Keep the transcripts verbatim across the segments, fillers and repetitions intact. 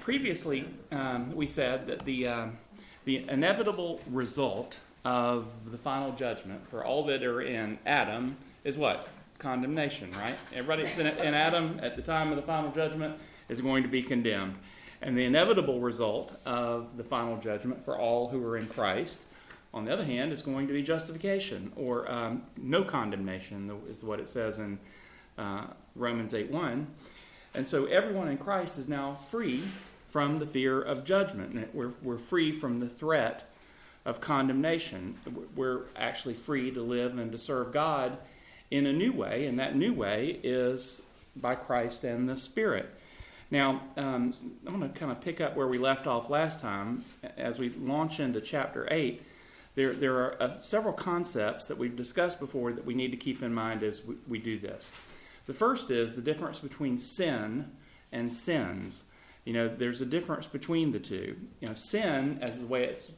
previously, um, we said that the um, the inevitable result of the final judgment for all that are in Adam is what? Condemnation, right? Everybody that's in, in Adam at the time of the final judgment is going to be condemned. And the inevitable result of the final judgment for all who are in Christ, on the other hand, is going to be justification, or um, no condemnation, is what it says in uh, Romans eight one. And so everyone in Christ is now free from the fear of judgment. And we're, we're free from the threat of condemnation. We're actually free to live and to serve God in a new way, and that new way is by Christ and the Spirit. Now, um, I'm going to kind of pick up where we left off last time. As we launch into chapter eight, there, there are uh, several concepts that we've discussed before that we need to keep in mind as we, we do this. The first is the difference between sin and sins. You know, there's a difference between the two. You know, sin, as the way it's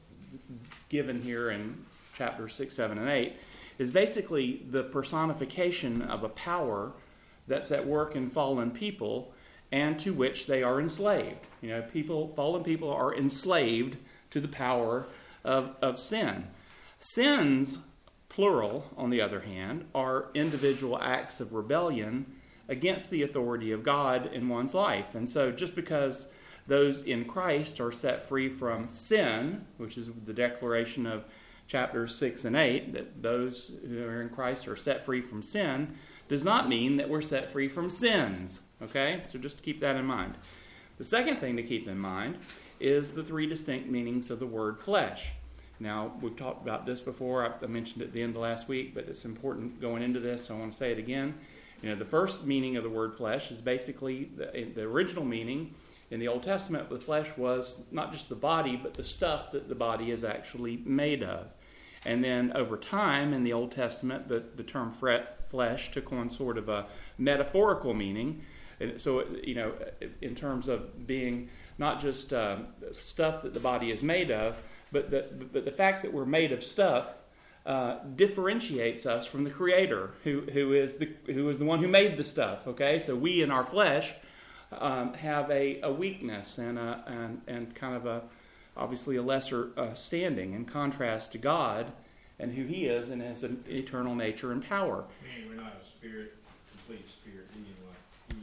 given here in chapters six, seven, and eight, is basically the personification of a power that's at work in fallen people and to which they are enslaved. You know, people, fallen people are enslaved to the power of, of sin. Sins, plural, on the other hand, are individual acts of rebellion against the authority of God in one's life. And so just because those in Christ are set free from sin, which is the declaration of chapters six and eight, that those who are in Christ are set free from sin, does not mean that we're set free from sins. Okay? So just keep that in mind. The second thing to keep in mind is the three distinct meanings of the word flesh. Now, we've talked about this before. I mentioned it at the end of last week, but it's important going into this, so I want to say it again. You know, the first meaning of the word flesh is basically the, the original meaning in the Old Testament. The flesh was not just the body, but the stuff that the body is actually made of. And then over time in the Old Testament, the, the term flesh took on sort of a metaphorical meaning. And so, you know, in terms of being not just uh, stuff that the body is made of, but the, but the fact that we're made of stuff uh, differentiates us from the Creator, who who is the who is the one who made the stuff. Okay, so we in our flesh um, have a, a weakness and a and and kind of a obviously a lesser uh, standing in contrast to God and who He is and His eternal nature and power. Meaning we're not a spirit, complete spirit being like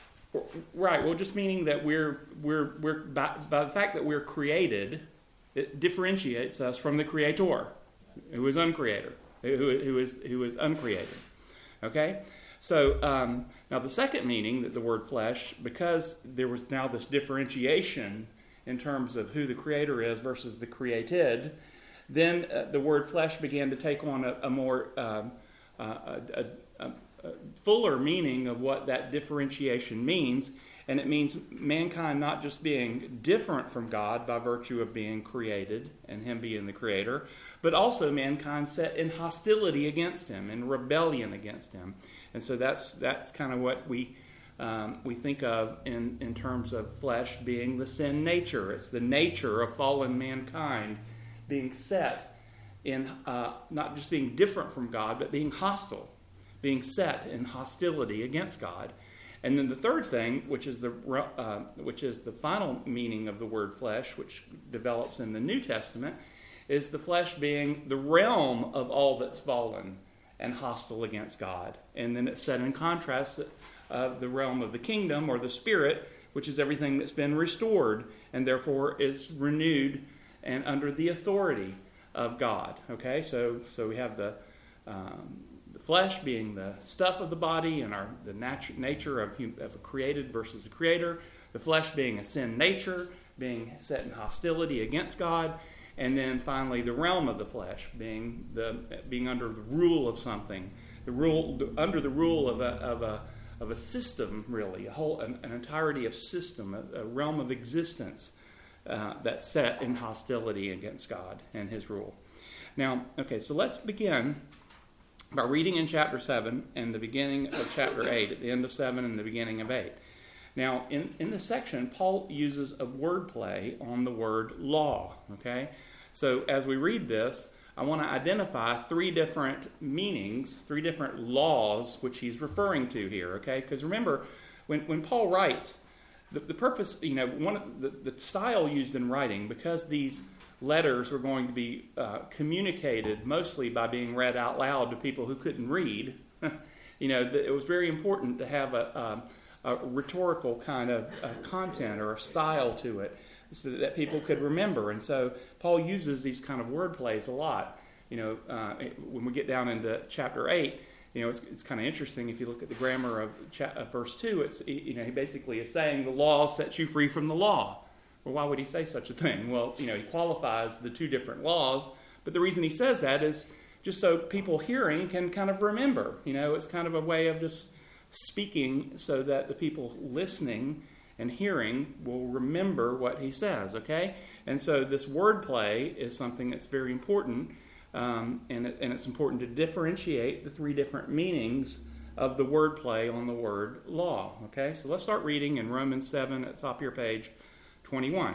He is. Right. Well, just meaning that we're we're we're by, by the fact that we're created, it differentiates us from the Creator, who is uncreator, who who is who is uncreated. Okay. So um, now the second meaning that the word flesh, because there was now this differentiation in terms of who the Creator is versus the created, then uh, the word flesh began to take on a, a more um, uh, a, a, a fuller meaning of what that differentiation means. And it means mankind not just being different from God by virtue of being created and Him being the Creator, but also mankind set in hostility against Him, in rebellion against Him. And so that's that's kind of what we um, we think of in, in terms of flesh being the sin nature. It's the nature of fallen mankind being set in uh, not just being different from God, but being hostile, being set in hostility against God. And then the third thing, which is the uh, which is the final meaning of the word flesh, which develops in the New Testament, is the flesh being the realm of all that's fallen and hostile against God. And then it's set in contrast of the realm of the kingdom or the spirit, which is everything that's been restored and therefore is renewed and under the authority of God. Okay, so so we have the um, the flesh being the stuff of the body and our the natu- nature of, of a created versus a creator. The flesh being a sin nature, being set in hostility against God. And then finally the realm of the flesh being the being under the rule of something, the rule under the rule of a of a of a system, really, a whole an, an entirety of system, a, a realm of existence uh, that's set in hostility against God and His rule. Now, okay, so let's begin by reading in chapter seven and the beginning of chapter eight, at the end of seven and the beginning of eight. Now, in, in this section, Paul uses a wordplay on the word law, okay? So as we read this, I want to identify three different meanings, three different laws which he's referring to here, okay? Because remember, when, when Paul writes, the, the purpose, you know, one of the, the style used in writing, because these letters were going to be uh, communicated mostly by being read out loud to people who couldn't read, you know, it was very important to have a, a, a rhetorical kind of uh, content or a style to it so that people could remember. And so Paul uses these kind of word plays a lot. You know, uh, when we get down into chapter eight, you know, it's, it's kind of interesting if you look at the grammar of, cha- of verse two. It's, you know, he basically is saying the law sets you free from the law. Well, why would he say such a thing? Well, you know, he qualifies the two different laws, but the reason he says that is just so people hearing can kind of remember. You know, it's kind of a way of just speaking so that the people listening and hearing will remember what he says, okay? And so this wordplay is something that's very important, um, and, it, and it's important to differentiate the three different meanings of the wordplay on the word law, okay? So let's start reading in Romans seven at the top of your page, twenty-one.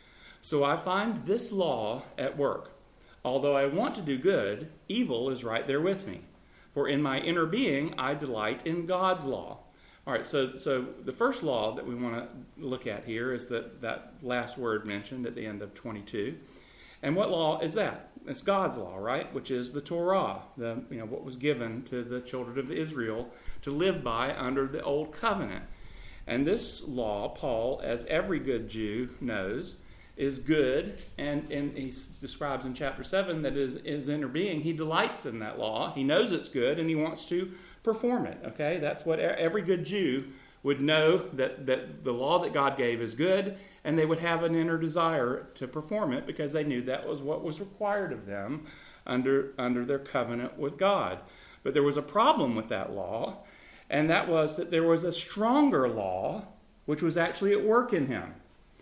So I find this law at work. Although I want to do good, evil is right there with me. For in my inner being, I delight in God's law. All right, so so the first law that we want to look at here is that, that last word mentioned at the end of twenty-two. And what law is that? It's God's law, right? Which is the Torah, the you know what was given to the children of Israel to live by under the old covenant. And this law, Paul, as every good Jew knows, is good, and, and he describes in chapter seven that his, his inner being, he delights in that law. He knows it's good, and he wants to perform it, okay? That's what every good Jew would know, that, that the law that God gave is good, and they would have an inner desire to perform it because they knew that was what was required of them under, under their covenant with God. But there was a problem with that law, and that was that there was a stronger law which was actually at work in him.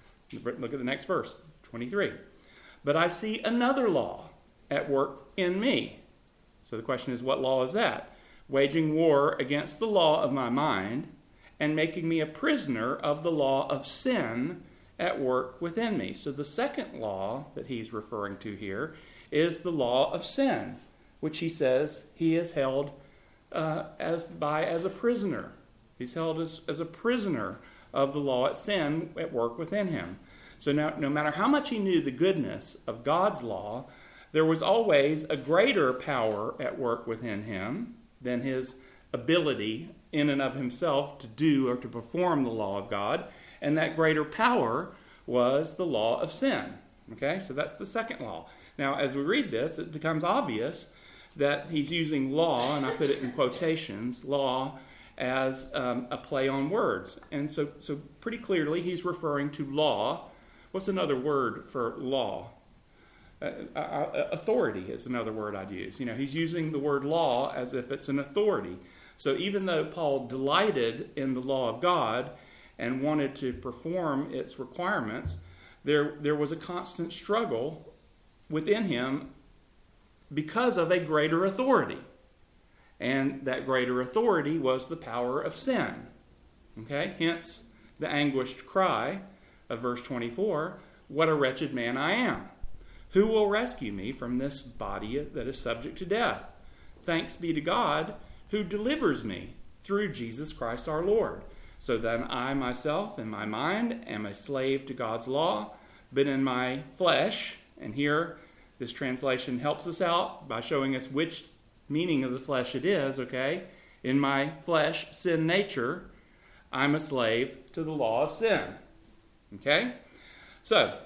Look at the next verse, twenty-three. But I see another law at work in me. So the question is, what law is that? Waging war against the law of my mind and making me a prisoner of the law of sin at work within me. So the second law that he's referring to here is the law of sin, which he says he is held uh, as by as a prisoner. He's held as, as a prisoner of the law at sin at work within him. So now, no matter how much he knew the goodness of God's law, there was always a greater power at work within him than his ability in and of himself to do or to perform the law of God. And that greater power was the law of sin. Okay, so that's the second law. Now, as we read this, it becomes obvious that he's using law, and I put it in quotations, law, as um, a play on words. And so, so pretty clearly he's referring to law. What's another word for law? Uh, uh, authority is another word I'd use. You know, he's using the word law as if it's an authority. So even though Paul delighted in the law of God and wanted to perform its requirements, there, there was a constant struggle within him because of a greater authority. And that greater authority was the power of sin. Okay? Hence the anguished cry of verse twenty-four, what a wretched man I am. Who will rescue me from this body that is subject to death? Thanks be to God who delivers me through Jesus Christ our Lord. So then I myself in my mind am a slave to God's law, but in my flesh, and here this translation helps us out by showing us which meaning of the flesh it is, okay? In my flesh, sin nature, I'm a slave to the law of sin. Okay? So,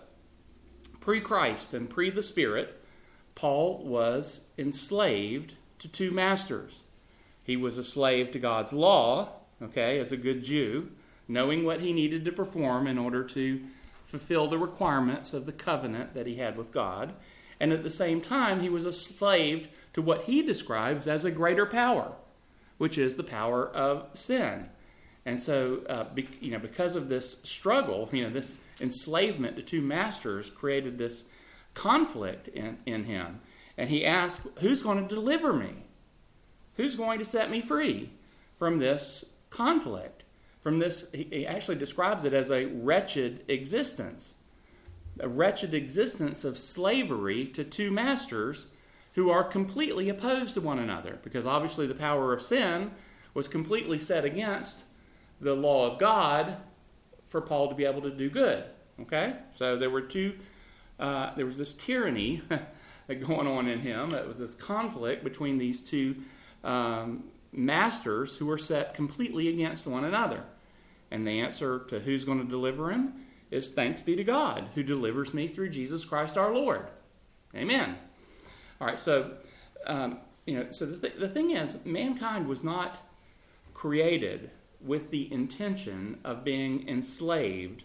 pre-Christ and pre the Spirit, Paul was enslaved to two masters. He was a slave to God's law, okay, as a good Jew, knowing what he needed to perform in order to fulfill the requirements of the covenant that he had with God. And at the same time, he was a slave to what he describes as a greater power, which is the power of sin. And so, uh, be, you know, because of this struggle, you know, this enslavement to two masters created this conflict in, in him. And he asked, who's going to deliver me? Who's going to set me free from this conflict? From this, he, he actually describes it as a wretched existence. A wretched existence of slavery to two masters who are completely opposed to one another. Because obviously the power of sin was completely set against the law of God for Paul to be able to do good. Okay? So there were two, uh, there was this tyranny going on in him. It was this conflict between these two um, masters who were set completely against one another. And the answer to who's going to deliver him is thanks be to God who delivers me through Jesus Christ our Lord. Amen. All right, so, um, you know, so the, th- the thing is, mankind was not created with the intention of being enslaved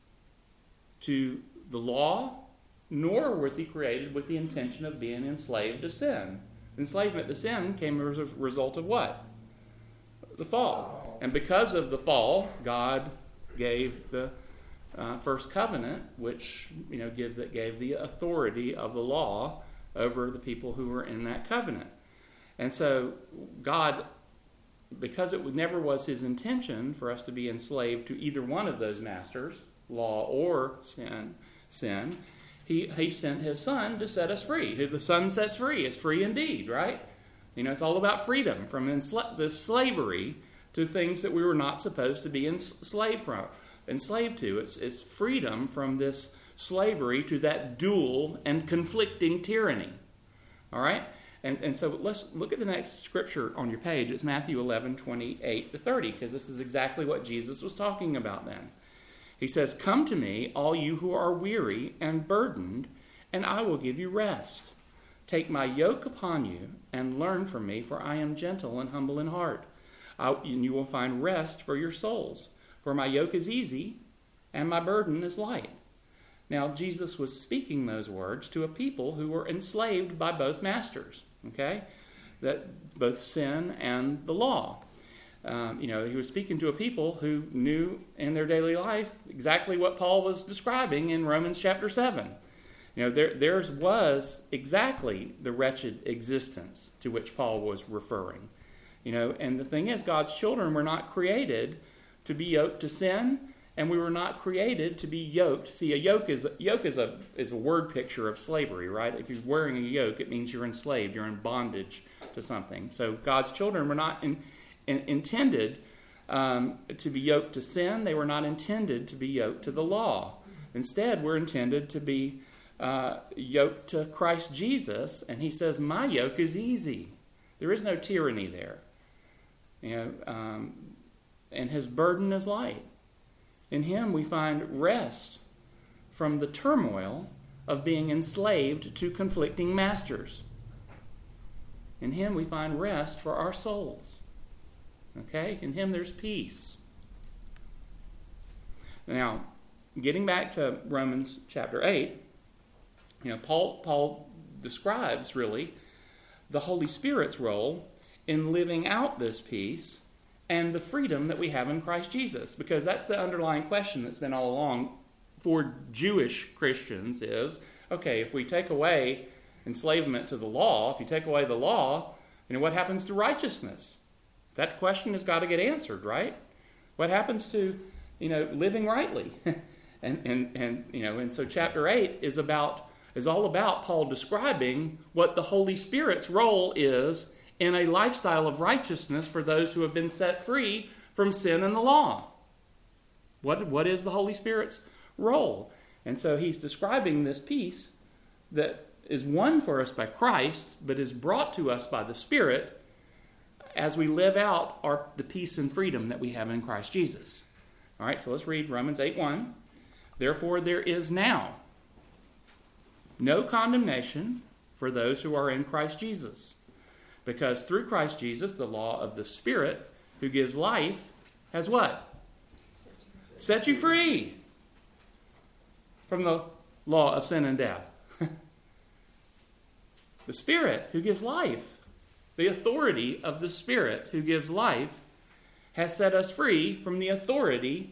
to the law, nor was he created with the intention of being enslaved to sin. Enslavement to sin came as a result of what? The fall. And because of the fall, God gave the uh, first covenant, which, you know, give, that gave the authority of the law over the people who were in that covenant. And so God, because it never was his intention for us to be enslaved to either one of those masters, law or sin, sin, he, he sent his son to set us free. Who the son sets free is free indeed, right? You know, it's all about freedom from ensla- the slavery to things that we were not supposed to be enslaved from, enslaved to. It's, it's freedom from this slavery to that dual and conflicting tyranny. All right? And, and so let's look at the next scripture on your page. It's Matthew eleven, twenty-eight to thirty, because this is exactly what Jesus was talking about then. He says, "Come to me, all you who are weary and burdened, and I will give you rest. Take my yoke upon you and learn from me, for I am gentle and humble in heart. I, and you will find rest for your souls. For my yoke is easy and my burden is light." Now, Jesus was speaking those words to a people who were enslaved by both masters, okay? That both sin and the law. Um, you know, he was speaking to a people who knew in their daily life exactly what Paul was describing in Romans chapter seven. You know, there, theirs was exactly the wretched existence to which Paul was referring. You know, and the thing is, God's children were not created to be yoked to sin, and we were not created to be yoked. See, a yoke is yoke is a is a word picture of slavery, right? If you're wearing a yoke, it means you're enslaved, you're in bondage to something. So God's children were not in, in, intended um, to be yoked to sin. They were not intended to be yoked to the law. Instead, we're intended to be uh, yoked to Christ Jesus, and he says, "My yoke is easy." There is no tyranny there. You know, um, and his burden is light. In him we find rest from the turmoil of being enslaved to conflicting masters. In him we find rest for our souls. Okay? In him there's peace. Now, getting back to Romans chapter eight, you know, Paul, Paul describes really the Holy Spirit's role in living out this peace and the freedom that we have in Christ Jesus. Because that's the underlying question that's been all along for Jewish Christians is, okay, if we take away enslavement to the law, if you take away the law, you know, what happens to righteousness? That question has got to get answered, right? What happens to, you know, living rightly? and, and, and, you know, and so chapter eight is about, is all about Paul describing what the Holy Spirit's role is in a lifestyle of righteousness for those who have been set free from sin and the law. What, what is the Holy Spirit's role? And so he's describing this peace that is won for us by Christ, but is brought to us by the Spirit as we live out our, the peace and freedom that we have in Christ Jesus. All right, so let's read Romans eight one. "Therefore there is now no condemnation for those who are in Christ Jesus. Because through Christ Jesus, the law of the Spirit who gives life has what? Set you free from the law of sin and death." The Spirit who gives life, the authority of the Spirit who gives life, has set us free from the authority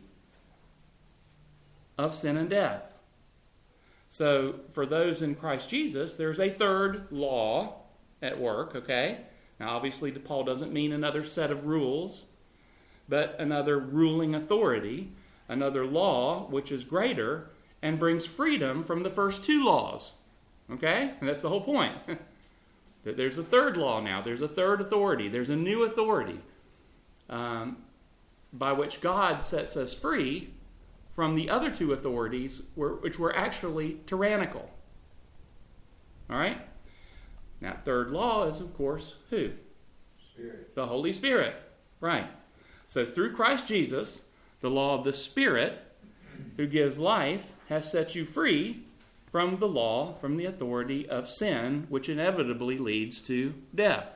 of sin and death. So for those in Christ Jesus, there's a third law at work, okay? Now, obviously, Paul doesn't mean another set of rules, but another ruling authority, another law which is greater and brings freedom from the first two laws, okay? And that's the whole point. That there's a third law now. There's a third authority. There's a new authority um, by which God sets us free from the other two authorities, were, which were actually tyrannical. All right? Now, third law is, of course, who? Spirit. The Holy Spirit. Right. So through Christ Jesus, the law of the Spirit, who gives life, has set you free from the law, from the authority of sin, which inevitably leads to death.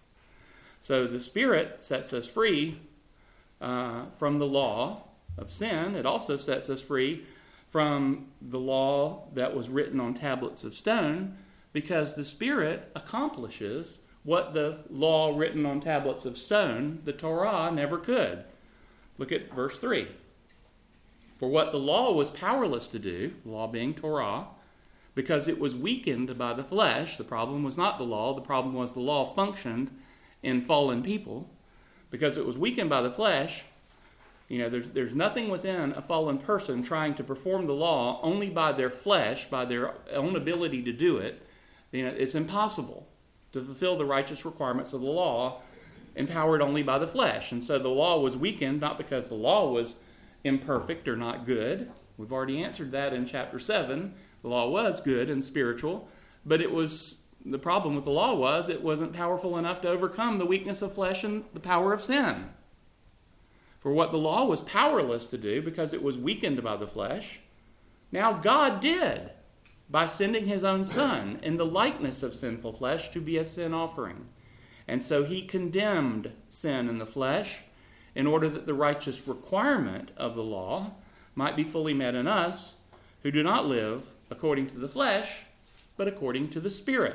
So the Spirit sets us free uh, from the law of sin. It also sets us free from the law that was written on tablets of stone, because the Spirit accomplishes what the law written on tablets of stone, the Torah, never could. Look at verse three. For what the law was powerless to do, the law being Torah, because it was weakened by the flesh. The problem was not the law. The problem was the law functioned in fallen people. Because it was weakened by the flesh, you know, there's, there's nothing within a fallen person trying to perform the law only by their flesh, by their own ability to do it. You know, it's impossible to fulfill the righteous requirements of the law empowered only by the flesh. And so the law was weakened, not because the law was imperfect or not good. We've already answered that in chapter seven. The law was good and spiritual, but it was, the problem with the law was it wasn't powerful enough to overcome the weakness of flesh and the power of sin. For what the law was powerless to do because it was weakened by the flesh, now God did, by sending his own Son in the likeness of sinful flesh to be a sin offering. And so he condemned sin in the flesh in order that the righteous requirement of the law might be fully met in us, who do not live according to the flesh, but according to the Spirit.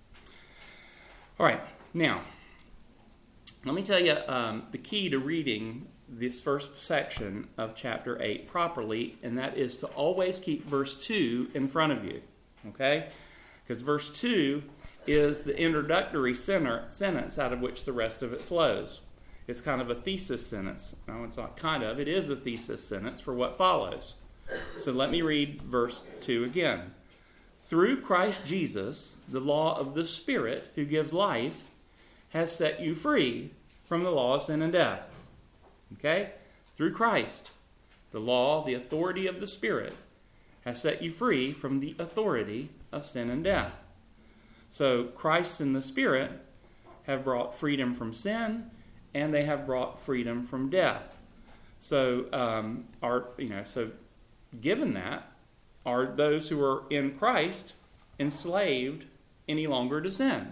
All right, now, let me tell you um, the key to reading this first section of chapter eight properly, and that is to always keep verse two in front of you, okay? Because verse two is the introductory sentence out of which the rest of it flows. It's kind of a thesis sentence. No, it's not kind of. It is a thesis sentence for what follows. So let me read verse two again. Through Christ Jesus, the law of the Spirit who gives life has set you free from the law of sin and death. Okay? Through Christ, the law, the authority of the Spirit, has set you free from the authority of sin and death. So Christ and the Spirit have brought freedom from sin, and they have brought freedom from death. So, um, are you know, so given that, are those who are in Christ enslaved any longer to sin?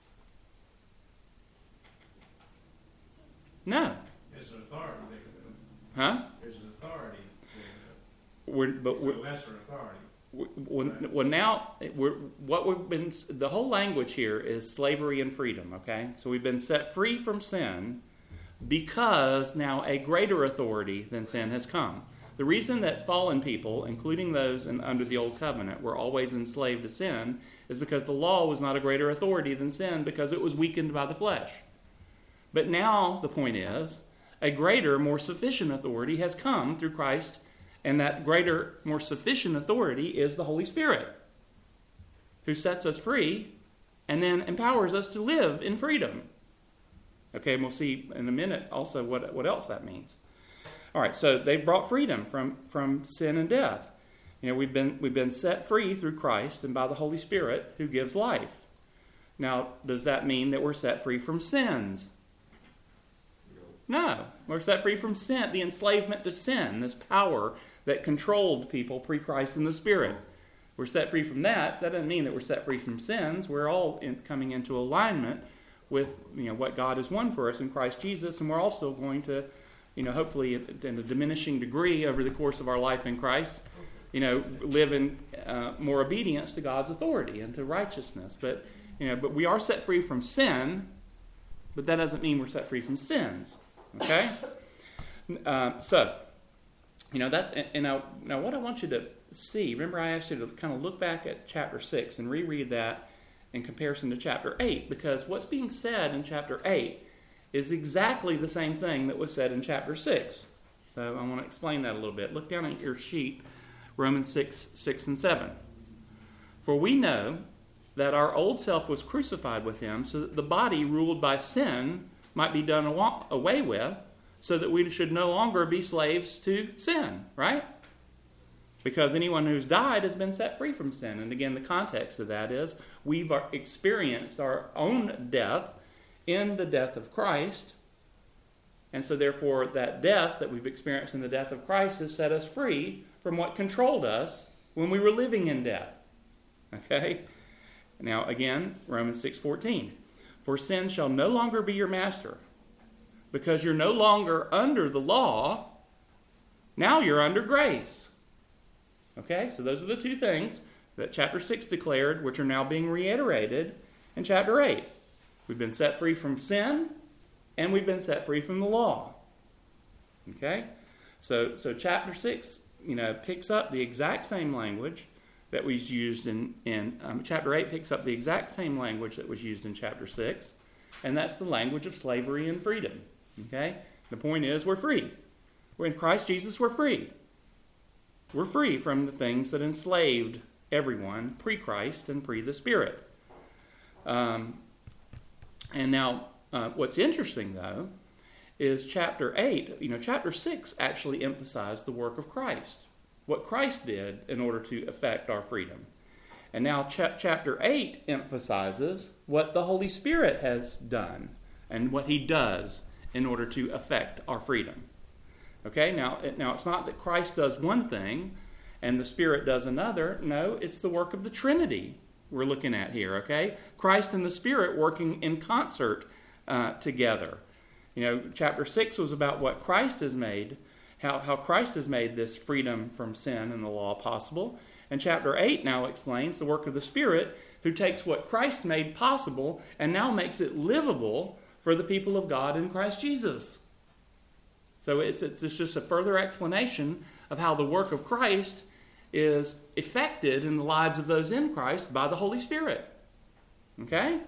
No. There's an authority there. Huh? There's an authority there. We're, but It's we're, a lesser authority. Well, well, now, we're, what we've been, the whole language here is slavery and freedom, okay? So we've been set free from sin because now a greater authority than sin has come. The reason that fallen people, including those in, under the Old Covenant, were always enslaved to sin is because the law was not a greater authority than sin because it was weakened by the flesh. But now, the point is, a greater, more sufficient authority has come through Christ. And that greater, more sufficient authority is the Holy Spirit, who sets us free and then empowers us to live in freedom. Okay, and we'll see in a minute also what, what else that means. All right, so they've brought freedom from, from sin and death. You know, we've been we've been set free through Christ and by the Holy Spirit who gives life. Now, does that mean that we're set free from sins? No, we're set free from sin, the enslavement to sin, this power that controlled people pre-Christ in the Spirit. We're set free from that. That doesn't mean that we're set free from sins. We're all in, coming into alignment with, you know, what God has won for us in Christ Jesus, and we're also going to, you know, hopefully in a diminishing degree over the course of our life in Christ, you know, live in uh, more obedience to God's authority and to righteousness. But, you know, but we are set free from sin, but that doesn't mean we're set free from sins. Okay? Uh, so, you know, that, and now, now what I want you to see, remember I asked you to kind of look back at chapter six and reread that in comparison to chapter eight, because what's being said in chapter eight is exactly the same thing that was said in chapter six. So I want to explain that a little bit. Look down at your sheet, Romans six, six and seven. For we know that our old self was crucified with him so that the body ruled by sin might be done away with, so that we should no longer be slaves to sin, right? because anyone who's died has been set free from sin. And again, the context of that is we've experienced our own death in the death of Christ. And so therefore, that death that we've experienced in the death of Christ has set us free from what controlled us when we were living in death. Okay? Now, again, Romans six fourteen. For sin shall no longer be your master, because you're no longer under the law. Now you're under grace. Okay? So those are the two things that chapter six declared, which are now being reiterated in chapter eight. We've been set free from sin, and we've been set free from the law. Okay? So, so chapter six, you know, picks up the exact same language that was used in, in um, chapter eight picks up the exact same language that was used in chapter six, and that's the language of slavery and freedom. Okay? The point is, we're free. We're in Christ Jesus, we're free. We're free from the things that enslaved everyone pre-Christ and pre the Spirit. Um, and now, uh, what's interesting, though, is chapter eight, you know, chapter six actually emphasized the work of Christ, what Christ did in order to effect our freedom. And now ch- chapter eight emphasizes what the Holy Spirit has done and what he does in order to effect our freedom. Okay, now, now it's not that Christ does one thing and the Spirit does another. No, it's the work of the Trinity we're looking at here, okay? Christ and the Spirit working in concert uh, together. You know, chapter six was about what Christ has made, how, how Christ has made this freedom from sin and the law possible. And chapter eight now explains the work of the Spirit, who takes what Christ made possible and now makes it livable for the people of God in Christ Jesus. So it's, it's, it's just a further explanation of how the work of Christ is effected in the lives of those in Christ by the Holy Spirit. Okay?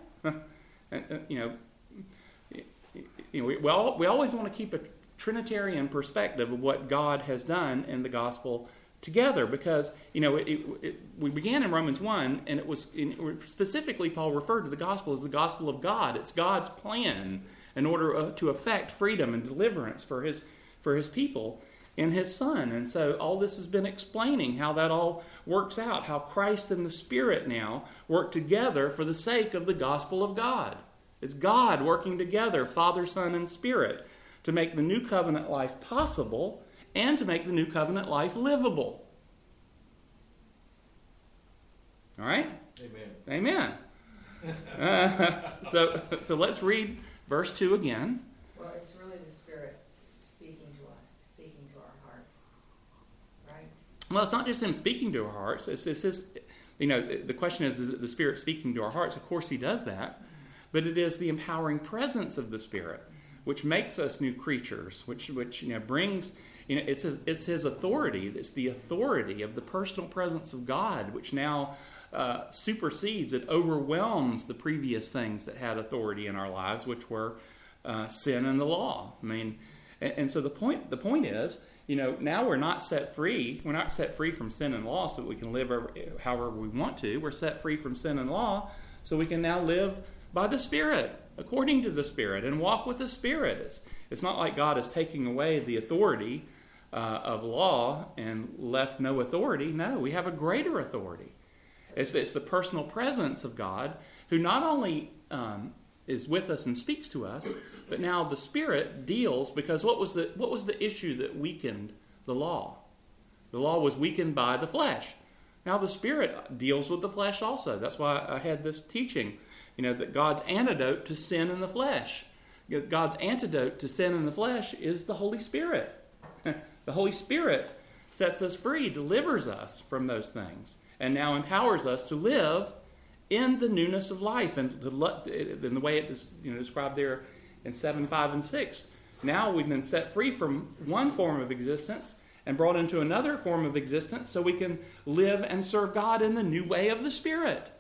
you know, you know we, we, all, we always want to keep a Trinitarian perspective of what God has done in the gospel together, because, you know, it, it, it, we began in Romans one, and it was in, specifically Paul referred to the gospel as the gospel of God. It's God's plan in order uh, to effect freedom and deliverance for his for his people in his Son. And so all this has been explaining how that all works out, how Christ and the Spirit now work together for the sake of the gospel of God. It's God working together, Father, Son, and Spirit, to make the new covenant life possible and to make the new covenant life livable. All right? Amen. Amen. uh, so, so let's read verse two again. Well, it's really the Spirit speaking to us, speaking to our hearts, right? Well, it's not just him speaking to our hearts. It's, it's just, you know, the question is, is it the Spirit speaking to our hearts? Of course he does that. But it is the empowering presence of the Spirit which makes us new creatures, which, which you know, brings, you know, it's his, it's his authority. It's the authority of the personal presence of God, which now uh, supersedes, it overwhelms the previous things that had authority in our lives, which were uh, sin and the law. I mean, and, and so the point, the point is, you know, now we're not set free. We're not set free from sin and law so that we can live however we want to. We're set free from sin and law so we can now live by the Spirit, according to the Spirit, and walk with the Spirit. It's, it's not like God is taking away the authority uh, of law and left no authority. No, we have a greater authority. It's, it's the personal presence of God who not only um, is with us and speaks to us, but now the Spirit deals, because what was the what was the issue that weakened the law? The law was weakened by the flesh. Now the Spirit deals with the flesh also. That's why I had this teaching, you know, that God's antidote to sin in the flesh. God's antidote to sin in the flesh is the Holy Spirit. The Holy Spirit sets us free, delivers us from those things, and now empowers us to live in the newness of life, and to let, in the way it is, you know, described there in seven, five, and six. Now we've been set free from one form of existence and brought into another form of existence so we can live and serve God in the new way of the Spirit.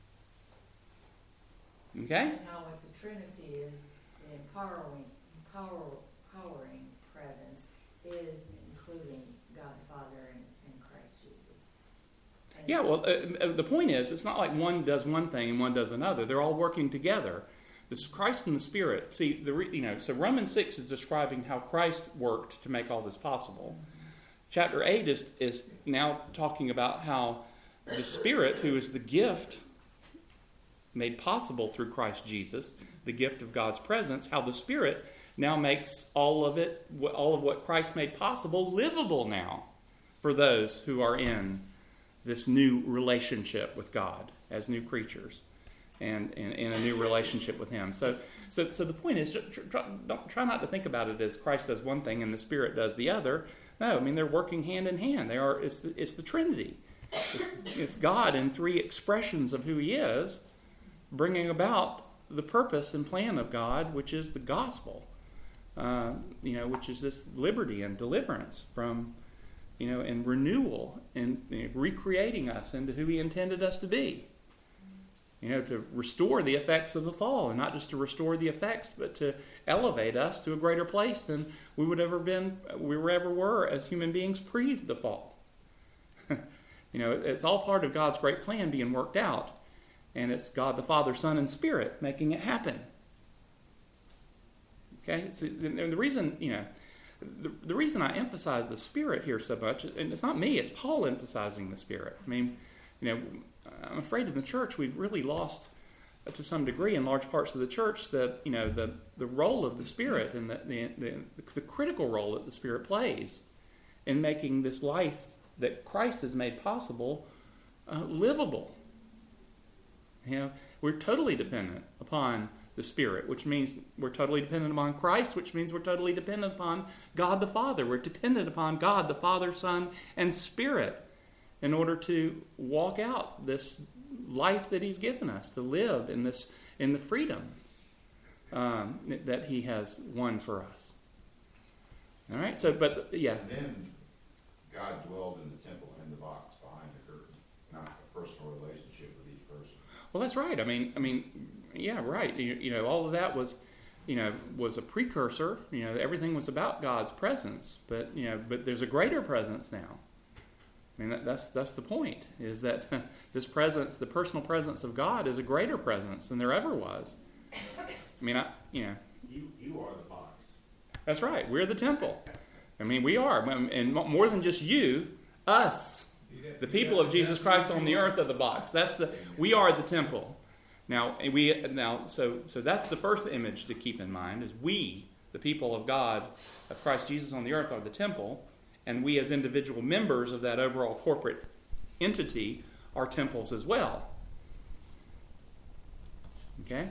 Okay? And how as the Trinity is the empowering, empower, empowering presence is including God the Father and, and Christ Jesus. And Yeah, well, uh, the point is, it's not like one does one thing and one does another. They're all working together. This is Christ and the Spirit. See, the you know, so Romans six is describing how Christ worked to make all this possible. chapter eight is, is now talking about how the Spirit, who is the gift made possible through Christ Jesus, the gift of God's presence, how the Spirit now makes all of it, all of what Christ made possible, livable now for those who are in this new relationship with God as new creatures and in a new relationship with Him. So, so, so the point is, try, don't, try not to think about it as Christ does one thing and the Spirit does the other. No, I mean, they're working hand in hand. They are. It's the, it's the Trinity. It's, it's God in three expressions of who He is, bringing about the purpose and plan of God, which is the gospel. Uh, you know, which is this liberty and deliverance from, you know, and renewal and you know, recreating us into who He intended us to be. You know, to restore the effects of the fall, and not just to restore the effects, but to elevate us to a greater place than we would ever been, we ever were as human beings pre the fall. You know, it's all part of God's great plan being worked out, and it's God the Father, Son, and Spirit making it happen. Okay, so the, the reason, you know, the, the reason I emphasize the Spirit here so much, and it's not me, it's Paul emphasizing the Spirit. I mean, you know, I'm afraid in the church we've really lost, uh, to some degree, in large parts of the church, the you know the, the role of the Spirit and the, the the the critical role that the Spirit plays in making this life that Christ has made possible uh, livable. You know, we're totally dependent upon the Spirit, which means we're totally dependent upon Christ, which means we're totally dependent upon God the Father. We're dependent upon God the Father, Son, and Spirit in order to walk out this life that He's given us, to live in this in the freedom um, that He has won for us. All right. So, but yeah. And then God dwelled in the temple in the box behind the curtain, not a personal relationship with each person. Well, that's right. I mean, I mean, yeah, right. You, you know, all of that was, you know, was a precursor. You know, everything was about God's presence, but you know, but there's a greater presence now. I mean, that, that's that's the point, is that this presence, the personal presence of God, is a greater presence than there ever was. I mean, I, you know. You, you are the box. That's right. We're the temple. I mean, we are. And more than just you, us, the people of Jesus Christ on the earth are the box. That's the, we are the temple. Now, we now so so that's the first image to keep in mind, is we, the people of God, of Christ Jesus on the earth, are the temple. And we as individual members of that overall corporate entity are temples as well. Okay?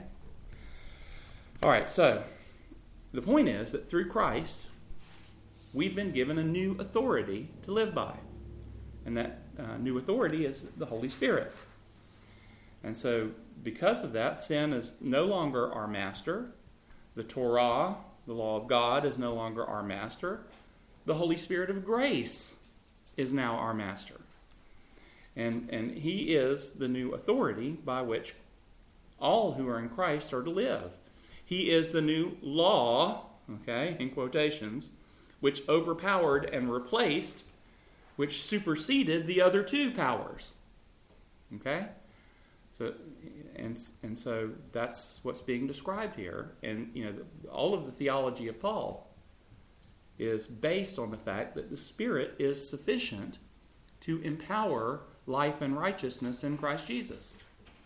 All right, so the point is that through Christ, we've been given a new authority to live by. And that uh, new authority is the Holy Spirit. And so because of that, sin is no longer our master. The Torah, the law of God, is no longer our master. The Holy Spirit of grace is now our master. And, and He is the new authority by which all who are in Christ are to live. He is the new law, okay, in quotations, which overpowered and replaced, which superseded the other two powers. Okay? So, and, and so that's what's being described here. And, you know, all of the theology of Paul is based on the fact that the Spirit is sufficient to empower life and righteousness in Christ Jesus.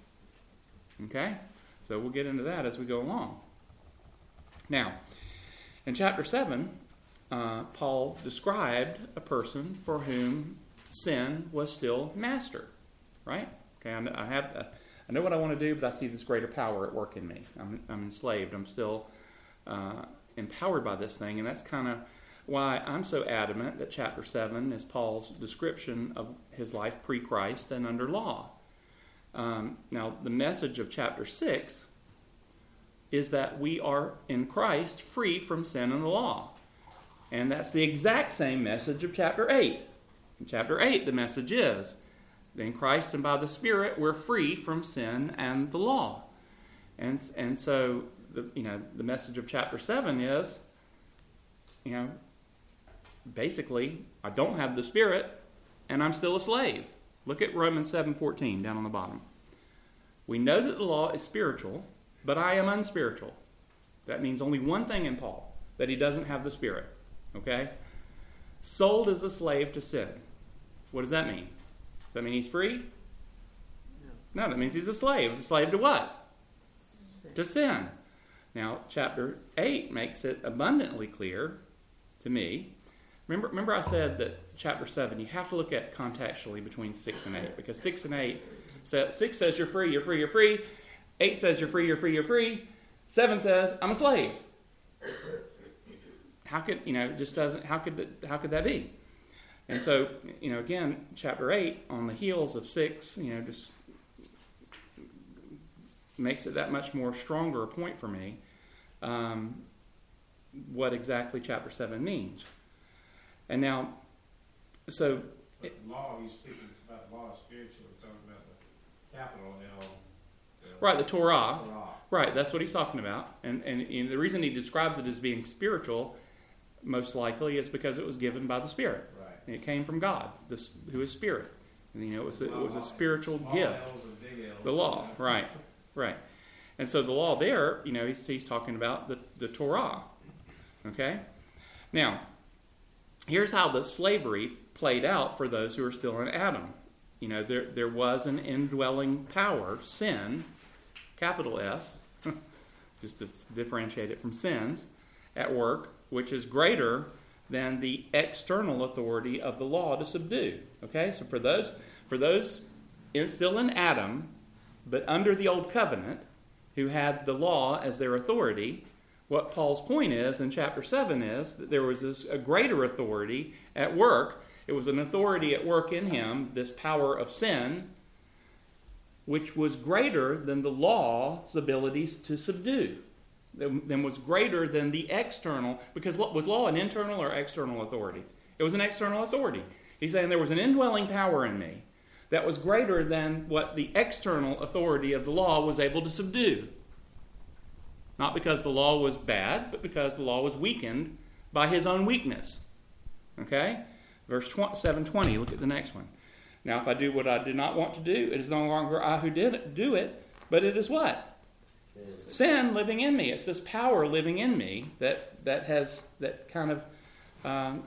Okay? So we'll get into that as we go along. Now, in chapter seven, uh, Paul described a person for whom sin was still master. Right? Okay, I have, uh, I know what I want to do, but I see this greater power at work in me. I'm, I'm enslaved. I'm still uh, empowered by this thing, and that's kind of why I'm so adamant that chapter seven is Paul's description of his life pre-Christ and under law. Um, now, the message of chapter six is that we are in Christ free from sin and the law. And that's the exact same message of chapter eight. In chapter eight, the message is, in Christ and by the Spirit, we're free from sin and the law. And, and so, the, you know, the message of chapter seven is, you know, basically, I don't have the Spirit, and I'm still a slave. Look at Romans seven fourteen down on the bottom. We know that the law is spiritual, but I am unspiritual. That means only one thing in Paul, that he doesn't have the Spirit. Okay? sold as a slave to sin. What does that mean? Does that mean he's free? No, no that means he's a slave. A slave to what? Sin. To sin. Now, chapter eight makes it abundantly clear to me. Remember, remember I said that chapter seven, you have to look at contextually between six and eight, because six and eight, so six says you're free, you're free, you're free. eight says you're free, you're free, you're free. seven says I'm a slave. How could, you know, it just doesn't, how could that, how could that be? And so, you know, again, chapter eight, on the heels of six, you know, just makes it that much more stronger a point for me, um, what exactly chapter seven means. And now, so... But the law, he's speaking about the law spiritually, talking about the capital L. The right, the Torah. Torah. Right, that's what he's talking about. And, and, and the reason he describes it as being spiritual, most likely, is because it was given by the Spirit. Right. And it came from God, this, who is Spirit. And, you know, it was a, it was a spiritual Small gift. L's and big L's. The law, right, right. And so the law there, you know, he's, he's talking about the, the Torah. Okay? Now, here's how the slavery played out for those who are still in Adam. You know, there, there was an indwelling power, sin, capital S, just to differentiate it from sins, at work, which is greater than the external authority of the law to subdue. Okay, so for those for those in, still in Adam, but under the old covenant, who had the law as their authority, what Paul's point is in chapter seven is that there was this, a greater authority at work. It was an authority at work in him, this power of sin, which was greater than the law's abilities to subdue, than was greater than the external, because was law an internal or external authority? It was an external authority. He's saying there was an indwelling power in me that was greater than what the external authority of the law was able to subdue. Not because the law was bad, but because the law was weakened by his own weakness. Okay? Verse seven twenty, look at the next one. Now, if I do what I do not want to do, it is no longer I who did it, do it, but it is what? Sin. Sin living in me. It's this power living in me that, that has, that kind of um,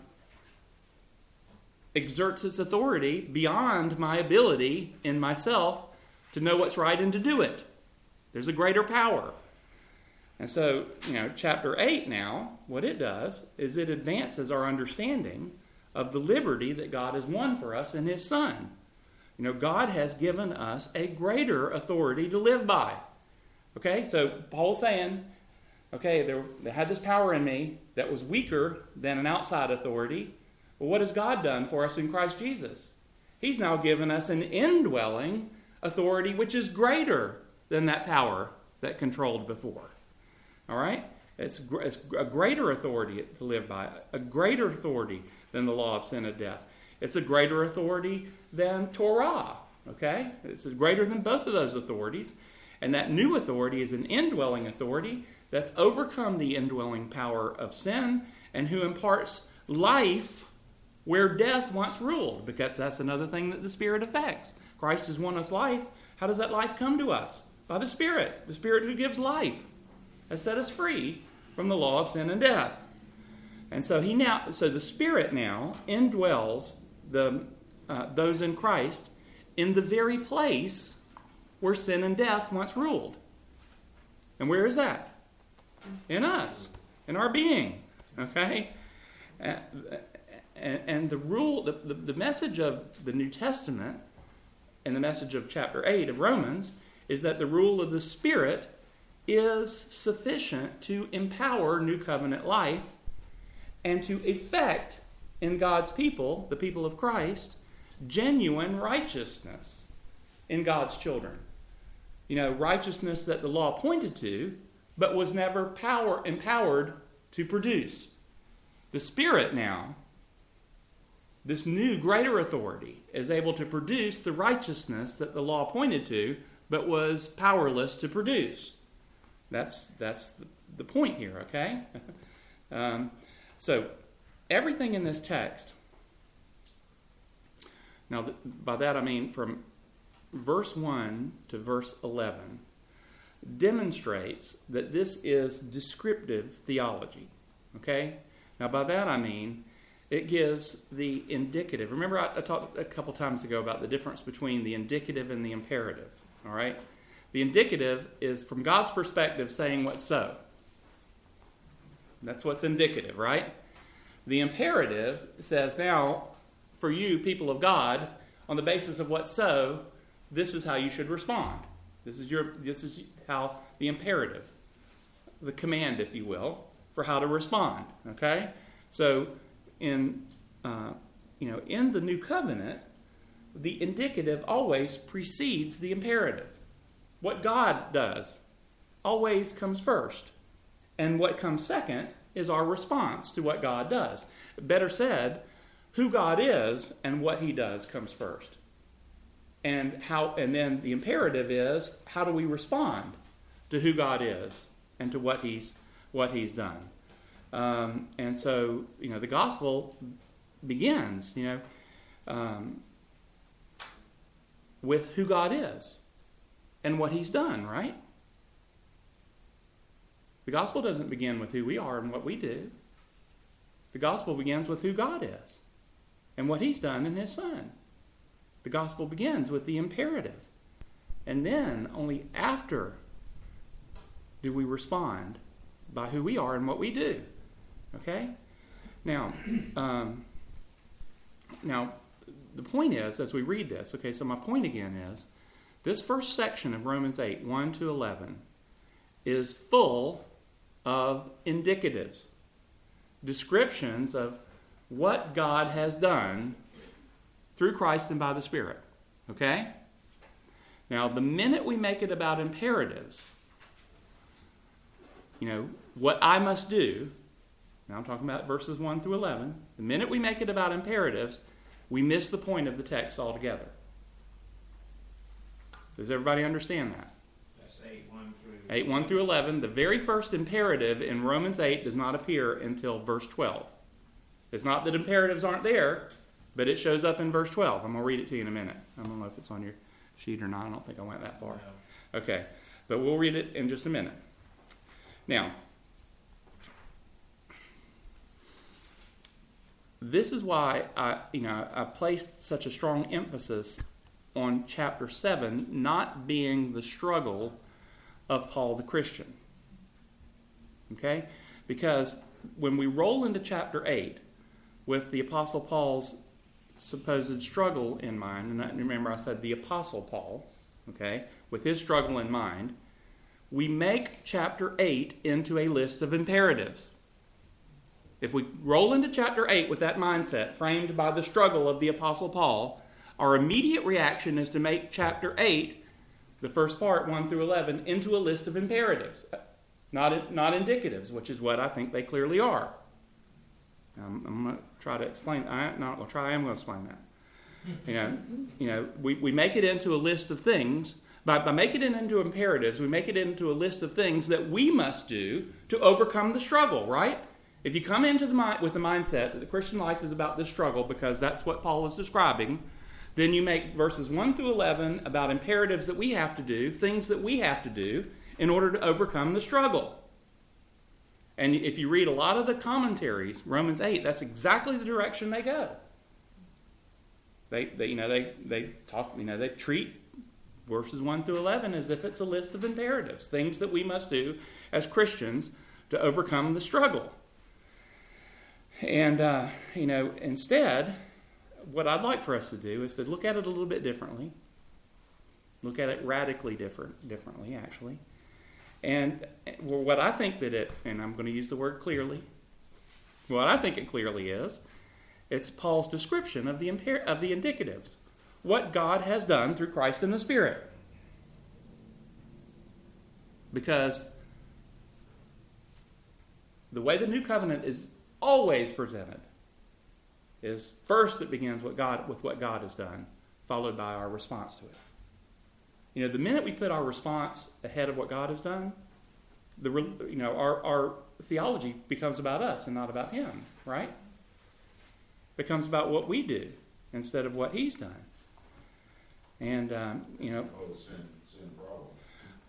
exerts its authority beyond my ability in myself to know what's right and to do it. There's a greater power. And so, you know, chapter eight now, what it does is it advances our understanding of the liberty that God has won for us in his Son. You know, God has given us a greater authority to live by. Okay, so Paul's saying, okay, there, they had this power in me that was weaker than an outside authority. Well, what has God done for us in Christ Jesus? He's now given us an indwelling authority which is greater than that power that controlled before. All right? It's, it's a greater authority to live by, a greater authority than the law of sin and death. It's a greater authority than Torah, okay? It's greater than both of those authorities. And that new authority is an indwelling authority that's overcome the indwelling power of sin and who imparts life where death once ruled, because that's another thing that the Spirit affects. Christ has won us life. How does that life come to us? By the Spirit. The Spirit who gives life has set us free from the law of sin and death. And so he now, so the Spirit now indwells the uh, those in Christ in the very place where sin and death once ruled. And where is that? In us, in our being. Okay, and, and the rule, the, the the message of the New Testament and the message of chapter eight of Romans is that the rule of the Spirit is sufficient to empower new covenant life and to effect in God's people, the people of Christ, genuine righteousness in God's children. You know, righteousness that the law pointed to, but was never power empowered to produce. The Spirit now, this new greater authority, is able to produce the righteousness that the law pointed to, but was powerless to produce. That's that's the, the point here, okay? um, so, everything in this text, now th- by that I mean from verse one to verse eleven, demonstrates that this is descriptive theology, okay? Now by that I mean it gives the indicative. Remember I, I talked a couple times ago about the difference between the indicative and the imperative. All right? The indicative is, from God's perspective, saying what's so. That's what's indicative, right? The imperative says, now, for you, people of God, on the basis of what's so, this is how you should respond. This is your. This is how the imperative, the command, if you will, for how to respond. Okay, so in uh, you know in the new covenant, the indicative always precedes the imperative. What God does always comes first, and what comes second is our response to what God does. Better said, who God is and what He does comes first. And how, and then the imperative is, how do we respond to who God is and to what He's what He's done? Um, and so, you know, the gospel begins, you know, um, with who God is and what He's done, right? The gospel doesn't begin with who we are and what we do. The gospel begins with who God is and what He's done in His Son. The gospel begins with the imperative. And then, only after, do we respond by who we are and what we do. Okay? Now, um, now, the point is, as we read this, okay, so my point again is, this first section of Romans eight, one to eleven, is full of indicatives, descriptions of what God has done through Christ and by the Spirit. Okay? Now, the minute we make it about imperatives, you know, what I must do, now I'm talking about verses one through eleven, the minute we make it about imperatives, we miss the point of the text altogether. Does everybody understand that? That's eight, one through... eight, one through eleven, the very first imperative in Romans eight does not appear until verse twelve. It's not that imperatives aren't there, but it shows up in verse twelve. I'm going to read it to you in a minute. I don't know if it's on your sheet or not. I don't think I went that far. No. Okay, but we'll read it in just a minute. Now, this is why I, you know, I placed such a strong emphasis on chapter seven not being the struggle of Paul the Christian. Okay? Because when we roll into chapter eight with the Apostle Paul's supposed struggle in mind, and I, remember I said the Apostle Paul, okay, with his struggle in mind, we make chapter eight into a list of imperatives. If we roll into chapter eight with that mindset framed by the struggle of the Apostle Paul, our immediate reaction is to make chapter eight, the first part, one through eleven, into a list of imperatives, not, not indicatives, which is what I think they clearly are. Um, I'm going to try to explain. I'm not going to try. I'm going to explain that. You know, you know, we, we make it into a list of things. By, by making it into imperatives, we make it into a list of things that we must do to overcome the struggle, right? If you come into the mind with the mindset that the Christian life is about this struggle, because that's what Paul is describing, then you make verses one through eleven about imperatives that we have to do, things that we have to do in order to overcome the struggle. And if you read a lot of the commentaries, Romans eight, that's exactly the direction they go. They, they you know, they, they talk, you know, they treat verses one through eleven as if it's a list of imperatives, things that we must do as Christians to overcome the struggle. And, uh, you know, instead, what I'd like for us to do is to look at it a little bit differently. Look at it radically different, differently, actually. And well, what I think that it, and I'm going to use the word clearly, what I think it clearly is, it's Paul's description of the imper- of the indicatives. What God has done through Christ and the Spirit. Because the way the new covenant is always presented is first it begins with God with what God has done, followed by our response to it. You know, the minute we put our response ahead of what God has done, the you know our, our theology becomes about us and not about Him, right? It becomes about what we do instead of what He's done. And um, you know, Oh, sin, sin problem.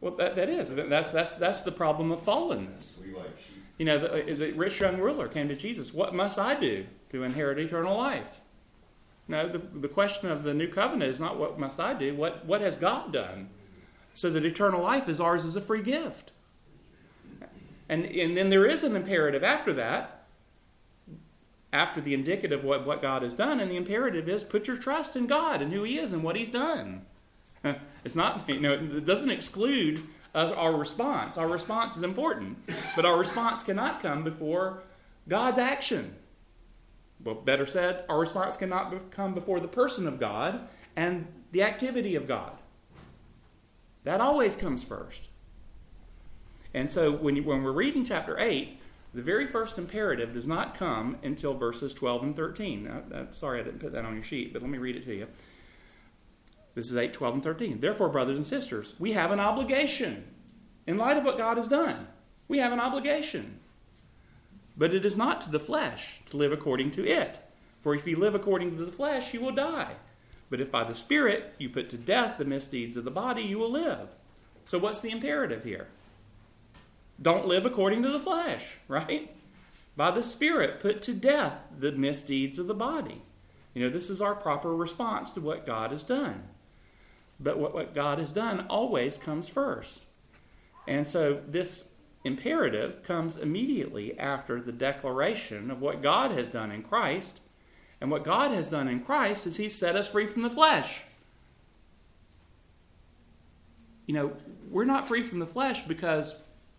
Well, that, that is. That's, that's, that's the problem of fallenness. We like sheep. You know, the, the rich young ruler came to Jesus. What must I do to inherit eternal life? No, the, the question of the new covenant is not what must I do. What, what has God done? So that eternal life is ours as a free gift. And, and then there is an imperative after that, after the indicative of what, what God has done. And the imperative is put your trust in God and who He is and what He's done. It's not, you know, it doesn't exclude us, our response. Our response is important, but our response cannot come before God's action. Well, better said, our response cannot come before the person of God and the activity of God. That always comes first. And so when, you, when we're reading chapter eight, the very first imperative does not come until verses twelve and thirteen. Now, I'm sorry I didn't put that on your sheet, but let me read it to you. This is eight, twelve, and thirteen. Therefore, brothers and sisters, we have an obligation. In light of what God has done, we have an obligation. But it is not to the flesh to live according to it. For if you live according to the flesh, you will die. But if by the Spirit you put to death the misdeeds of the body, you will live. So what's the imperative here? Don't live according to the flesh, right? By the Spirit, put to death the misdeeds of the body. You know, this is our proper response to what God has done. But what, what God has done always comes first. And so this imperative comes immediately after the declaration of what God has done in Christ. And what God has done in Christ is He's set us free from the flesh. You know, we're not free from the flesh because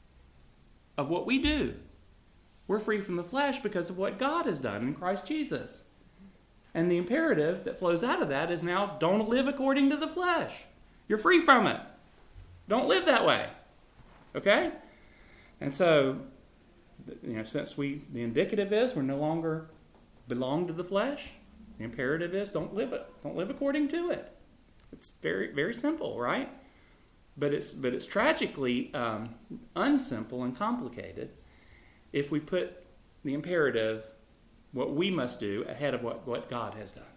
of what we do. We're free from the flesh because of what God has done in Christ Jesus. And the imperative that flows out of that is now, don't live according to the flesh. You're free from it. Don't live that way. Okay? And so, you know, since we, the indicative is we're no longer belong to the flesh, the imperative is don't live it. Don't live according to it. It's very, very simple, right? But it's, but it's tragically um, unsimple and complicated if we put the imperative, what we must do, ahead of what, what God has done.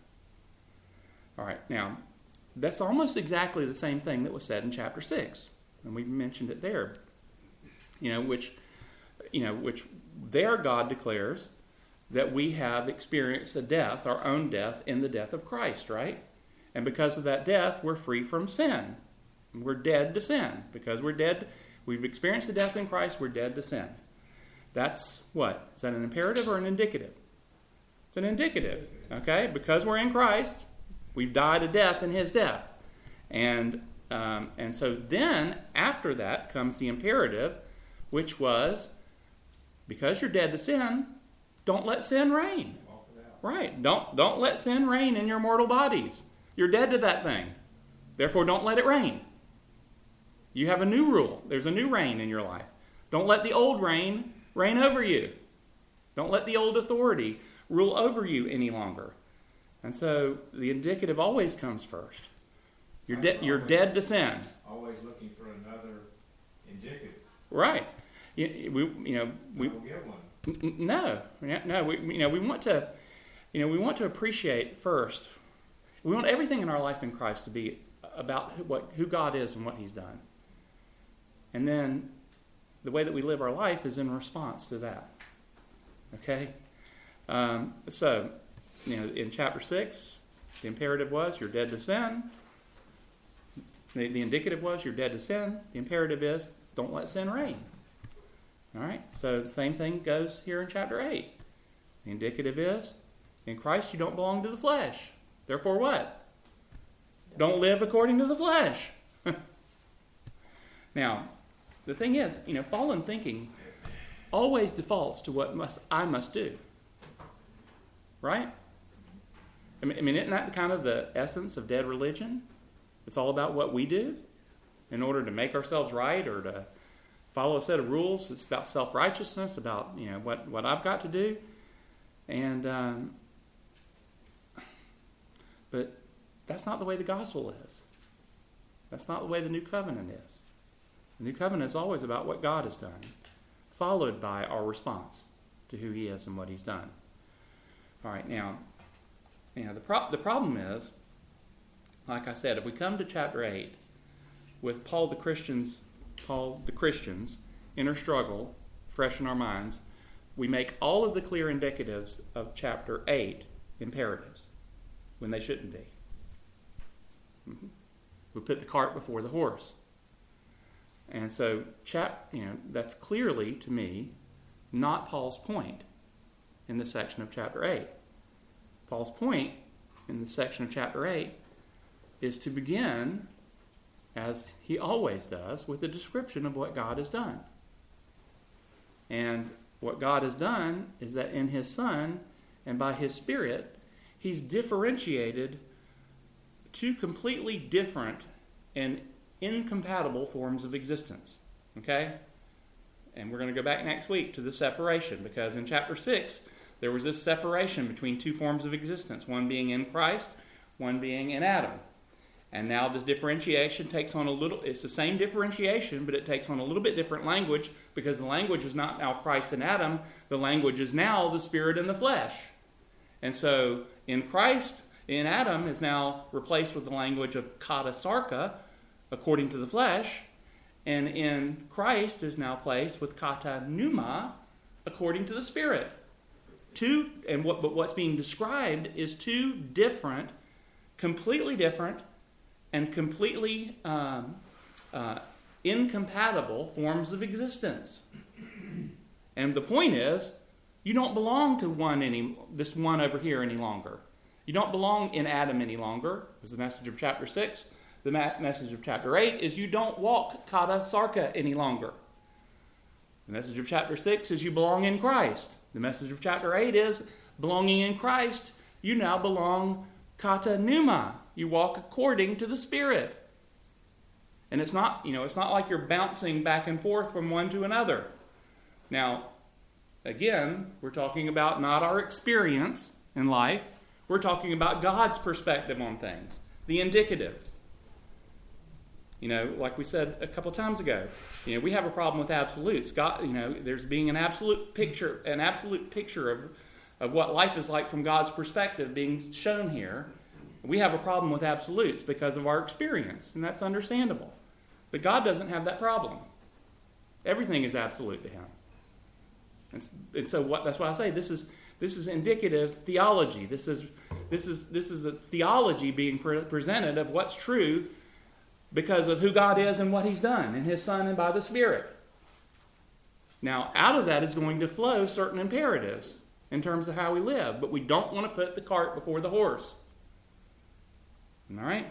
All right, now, that's almost exactly the same thing that was said in chapter six. And we mentioned it there. You know, which, you know, which there God declares that we have experienced a death, our own death, in the death of Christ, right? And because of that death, we're free from sin. We're dead to sin. Because we're dead, we've experienced the death in Christ, we're dead to sin. That's what? Is that an imperative or an indicative? It's an indicative, okay? Because we're in Christ, we've died a death in His death. And um, and so then, after that, comes the imperative, which was, because you're dead to sin, don't let sin reign. Right. Don't, don't let sin reign in your mortal bodies. You're dead to that thing. Therefore, don't let it reign. You have a new rule. There's a new reign in your life. Don't let the old reign reign over you. Don't let the old authority rule over you any longer. And so the indicative always comes first. You're, de- you're dead to sin. Always looking for another indicative. Right. You, we, you know, we We'll get one. n- no, no. We, you know, we want to, you know, we want to appreciate first. We want everything in our life in Christ to be about who, what who God is and what He's done. And then the way that we live our life is in response to that. Okay. Um, so, you know, in chapter six, the imperative was you're dead to sin. The, the indicative was you're dead to sin. The imperative is don't let sin reign. All right. So the same thing goes here in chapter eight. The indicative is in Christ you don't belong to the flesh. Therefore what? Don't live according to the flesh. Now, the thing is, you know, fallen thinking always defaults to what must I must do. Right? I mean, I mean, isn't that kind of the essence of dead religion? It's all about what we do in order to make ourselves right or to follow a set of rules. It's about self-righteousness, about, you know, what, what I've got to do. And, um, but that's not the way the gospel is. That's not the way the new covenant is. The new covenant is always about what God has done, followed by our response to who He is and what He's done. All right, now, you know, the, pro- the problem is, like I said, if we come to chapter eight with Paul the Christian's Paul, the Christians, inner struggle, fresh in our minds, we make all of the clear indicatives of chapter eight imperatives when they shouldn't be. Mm-hmm. We put the cart before the horse. And so, chap, you know, that's clearly, to me, not Paul's point in the section of chapter eight. Paul's point in the section of chapter eight is to begin, as he always does, with a description of what God has done. And what God has done is that in his Son and by his Spirit, he's differentiated two completely different and incompatible forms of existence. Okay? And we're going to go back next week to the separation, because in chapter six, there was this separation between two forms of existence, one being in Christ, one being in Adam. And now the differentiation takes on a little, it's the same differentiation, but it takes on a little bit different language, because the language is not now Christ and Adam, the language is now the Spirit and the flesh. And so in Christ, in Adam, is now replaced with the language of kata sarka, according to the flesh, and in Christ is now placed with kata pneuma, according to the Spirit. Two, and what, but what's being described is two different, completely different, and completely um, uh, incompatible forms of existence. And the point is, you don't belong to one any this one over here any longer. You don't belong in Adam any longer, was the message of chapter six. The ma- message of chapter eight is you don't walk kata sarka any longer. The message of chapter six is you belong in Christ. The message of chapter eight is belonging in Christ, you now belong kata pneuma. You walk according to the Spirit. And it's not, you know, it's not like you're bouncing back and forth from one to another. Now, again, we're talking about not our experience in life. We're talking about God's perspective on things, the indicative. You know, like we said a couple times ago, you know, we have a problem with absolutes. God, you know, there's being an absolute picture, an absolute picture of, of what life is like from God's perspective being shown here. We have a problem with absolutes because of our experience, and that's understandable. But God doesn't have that problem. Everything is absolute to him. And, and so what, that's why I say this is this is indicative theology. This is this is this is a theology being pre- presented of what's true because of who God is and what he's done in his Son and by the Spirit. Now, out of that is going to flow certain imperatives in terms of how we live, but we don't want to put the cart before the horse. All right?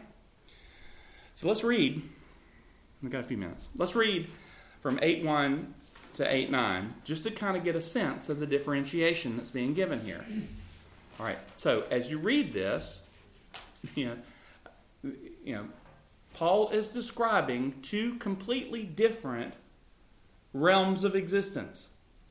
So let's read. We've got a few minutes. Let's read from eight one to eight nine, just to kind of get a sense of the differentiation that's being given here. All right. So as you read this, you know, you know, Paul is describing two completely different realms of existence.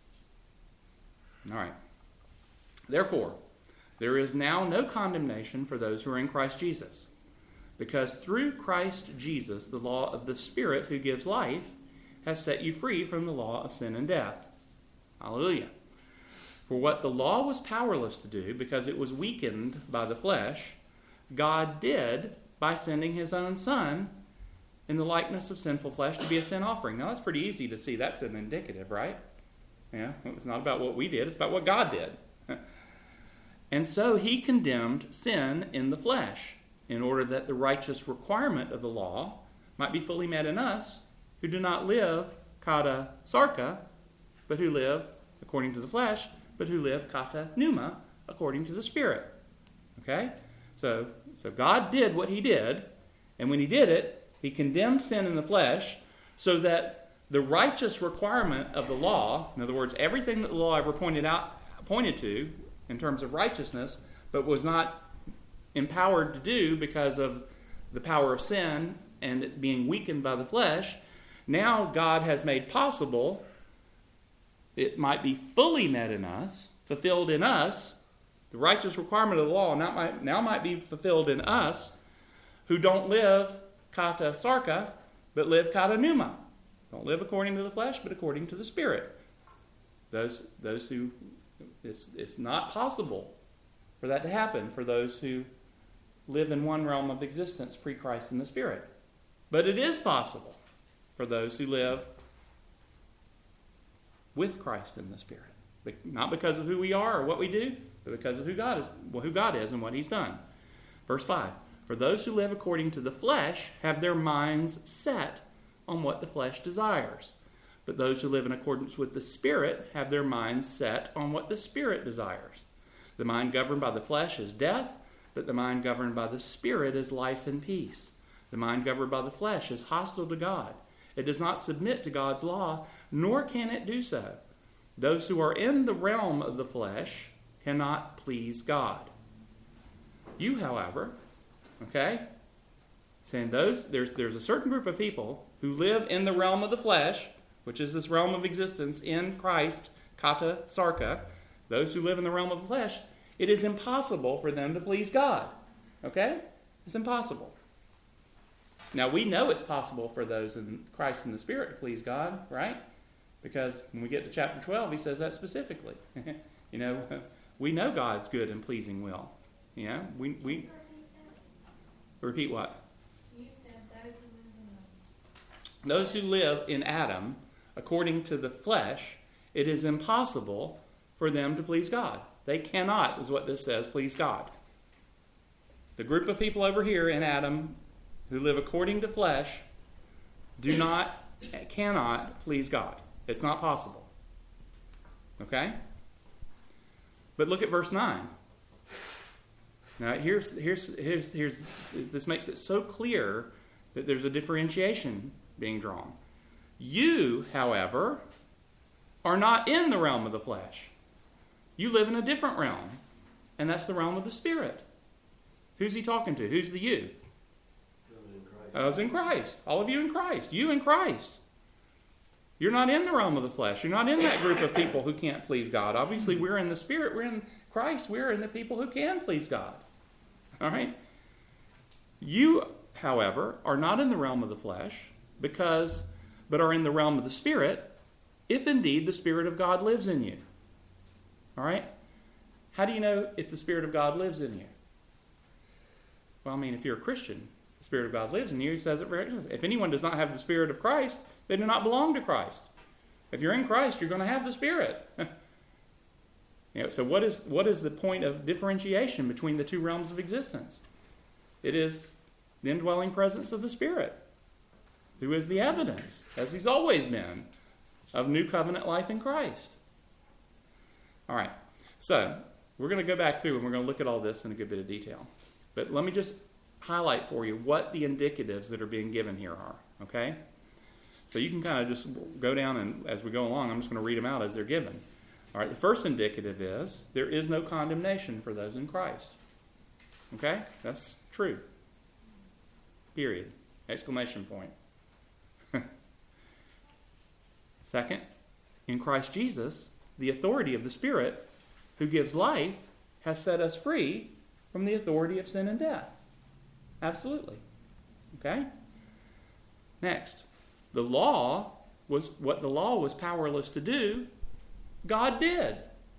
All right. Therefore, there is now no condemnation for those who are in Christ Jesus, because through Christ Jesus, the law of the Spirit who gives life has set you free from the law of sin and death. Hallelujah. For what the law was powerless to do, because it was weakened by the flesh, God did by sending his own Son in the likeness of sinful flesh to be a sin offering. Now that's pretty easy to see. That's an indicative, right? Yeah, it's not about what we did. It's about what God did. And so he condemned sin in the flesh, in order that the righteous requirement of the law might be fully met in us, who do not live kata sarka, but who live according to the flesh, but who live kata pneuma, according to the Spirit. Okay? So, so God did what he did, and when he did it, he condemned sin in the flesh, so that the righteous requirement of the law, in other words, everything that the law ever pointed out, pointed to in terms of righteousness, but was not empowered to do because of the power of sin and it being weakened by the flesh, now God has made possible, it might be fully met in us, fulfilled in us, the righteous requirement of the law now might, now might be fulfilled in us, who don't live kata sarka, but live kata pneuma. Don't live according to the flesh, but according to the Spirit. Those, those who, it's, it's not possible for that to happen for those who live in one realm of existence pre-Christ in the Spirit. But it is possible. for those who live with Christ in the Spirit. Not because of who we are or what we do, but because of who God is, who God is and what He's done. Verse five, for those who live according to the flesh have their minds set on what the flesh desires. But those who live in accordance with the Spirit have their minds set on what the Spirit desires. The mind governed by the flesh is death, but the mind governed by the Spirit is life and peace. The mind governed by the flesh is hostile to God. It does not submit to God's law, nor can it do so. Those who are in the realm of the flesh cannot please God. You, however, okay, saying those there's there's a certain group of people who live in the realm of the flesh, which is this realm of existence in Christ, kata sarka. Those who live in the realm of the flesh, it is impossible for them to please God. Okay? It's impossible. Now, we know it's possible for those in Christ and the Spirit to please God, right? Because when we get to chapter twelve, he says that specifically. You know, we know God's good and pleasing will. You know, we, we repeat what? You said those who live in them. Those who live in Adam, according to the flesh, it is impossible for them to please God. They cannot, is what this says, please God. The group of people over here in Adam who live according to flesh do not, cannot please God. It's not possible. Okay? But look at verse nine. Now, here's, here's, here's, here's, this makes it so clear that there's a differentiation being drawn. You, however, are not in the realm of the flesh. You live in a different realm, and that's the realm of the Spirit. Who's he talking to? Who's the you? Those in Christ. All of you in Christ. You in Christ. You're not in the realm of the flesh. You're not in that group of people who can't please God. Obviously, we're in the Spirit. We're in Christ. We're in the people who can please God. All right? You, however, are not in the realm of the flesh, because, but are in the realm of the Spirit, if indeed the Spirit of God lives in you. All right? How do you know if the Spirit of God lives in you? Well, I mean, if you're a Christian, the Spirit of God lives in you. He says it very explicitly. If anyone does not have the Spirit of Christ, they do not belong to Christ. If you're in Christ, you're going to have the Spirit. You know, so what is what is the point of differentiation between the two realms of existence? It is the indwelling presence of the Spirit, who is the evidence, as he's always been, of new covenant life in Christ. All right, so we're going to go back through and we're going to look at all this in a good bit of detail. But let me just highlight for you what the indicatives that are being given here are, okay? So you can kind of just go down and as we go along, I'm just going to read them out as they're given. All right, the first indicative is there is no condemnation for those in Christ. Okay? That's true. Period. Exclamation point. Second, in Christ Jesus, the authority of the Spirit who gives life has set us free from the authority of sin and death. Absolutely. Okay? Next, the law was what the law was powerless to do, God did.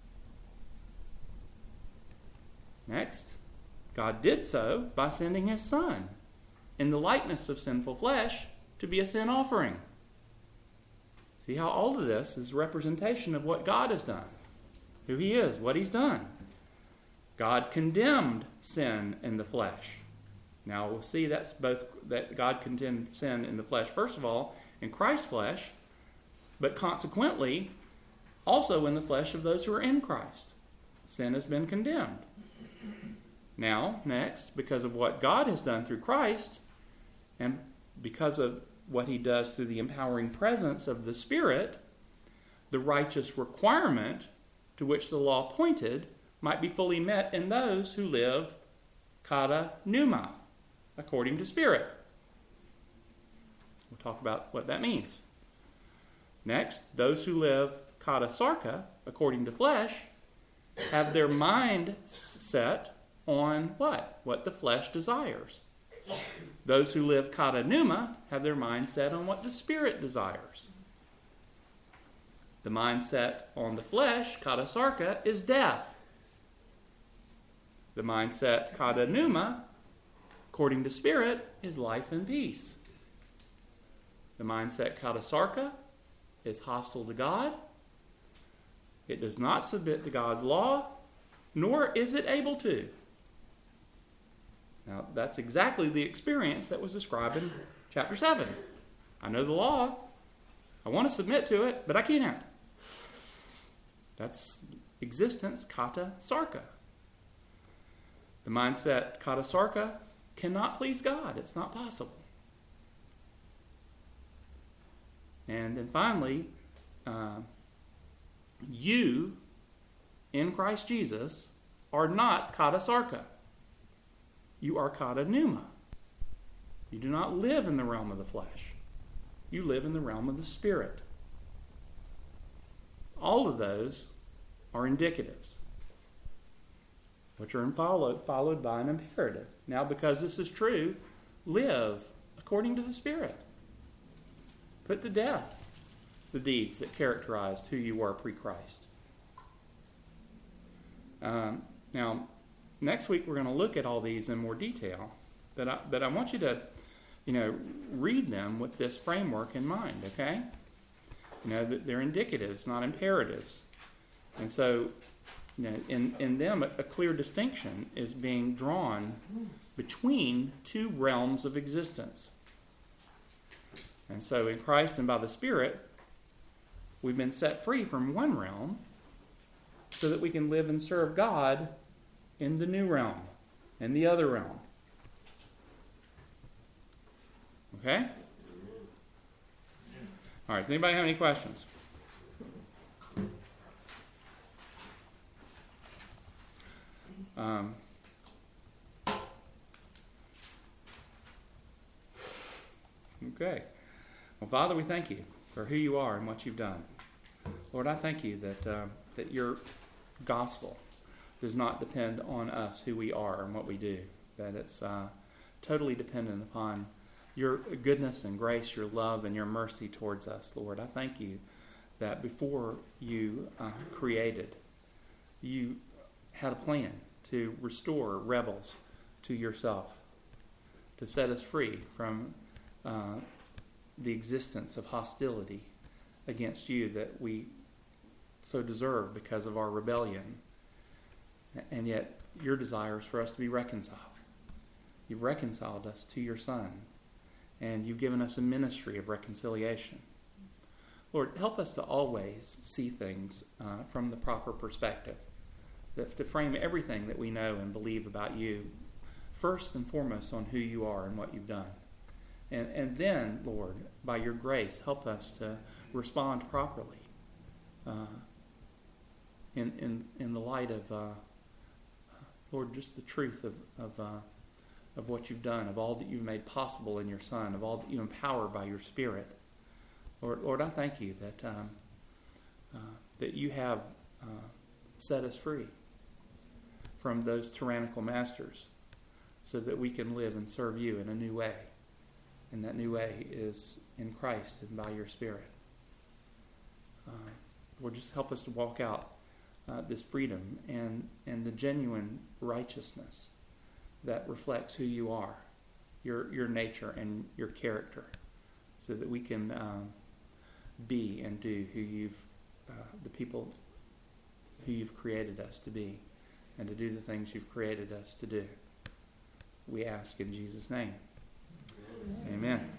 Next, God did so by sending his Son in the likeness of sinful flesh to be a sin offering. See how all of this is representation of what God has done, who he is, what he's done. God condemned sin in the flesh. Now we'll see that's both that God condemned sin in the flesh, first of all, in Christ's flesh, but consequently also in the flesh of those who are in Christ. Sin has been condemned. Now, next, because of what God has done through Christ, and because of what he does through the empowering presence of the Spirit, the righteous requirement to which the law pointed might be fully met in those who live kata pneuma, according to Spirit. We'll talk about what that means. Next, those who live kata sarka, according to flesh, have their mind set on what? What the flesh desires. Those who live kata pneuma have their mind set on what the Spirit desires. The mindset on the flesh, kata sarka, is death. The mindset kata pneuma, according to Spirit, is life and peace. The mindset kata sarka is hostile to God. It does not submit to God's law, nor is it able to. Now, that's exactly the experience that was described in chapter seven. I know the law. I want to submit to it, but I can't. That's existence kata sarka. The mindset kata sarka cannot please God. It's not possible. And then finally, uh, you in Christ Jesus are not kata sarka. You are kata pneuma. You do not live in the realm of the flesh. You live in the realm of the Spirit. All of those are indicatives, which are followed, followed by an imperative. Now, because this is true, live according to the Spirit. Put to death the deeds that characterized who you were pre-Christ. Um, now, next week we're going to look at all these in more detail, but I, but I want you to, you know, read them with this framework in mind, okay? You know, that they're indicatives, not imperatives. And so, you know, in, in them, a, a clear distinction is being drawn between two realms of existence. And so in Christ and by the Spirit, we've been set free from one realm so that we can live and serve God in the new realm, in the other realm. Okay? All right, does anybody have any questions? Um, okay. Well, Father, we thank you for who you are and what you've done. Lord, I thank you that uh, that your gospel does not depend on us, who we are and what we do, that it's uh, totally dependent upon your goodness and grace, your love and your mercy towards us, Lord. I thank you that before you uh, created, you had a plan to restore rebels to yourself, to set us free from uh, the existence of hostility against you that we so deserve because of our rebellion. And yet your desire is for us to be reconciled. You've reconciled us to your Son, and you've given us a ministry of reconciliation. Lord, help us to always see things uh, from the proper perspective, that to frame everything that we know and believe about you first and foremost on who you are and what you've done. And, and then, Lord, by your grace, help us to respond properly uh, in, in, in the light of, uh, Lord, just the truth of, of, uh, of what you've done, of all that you've made possible in your Son, of all that you empower by your Spirit. Lord, Lord, I thank you that, um, uh, that you have uh, set us free from those tyrannical masters so that we can live and serve you in a new way. And that new way is in Christ and by your Spirit. Uh, Lord, just help us to walk out uh, this freedom and, and the genuine righteousness that reflects who you are, your your nature and your character, so that we can um, be and do who you've, uh, the people who you've created us to be, and to do the things you've created us to do. We ask in Jesus' name. Amen.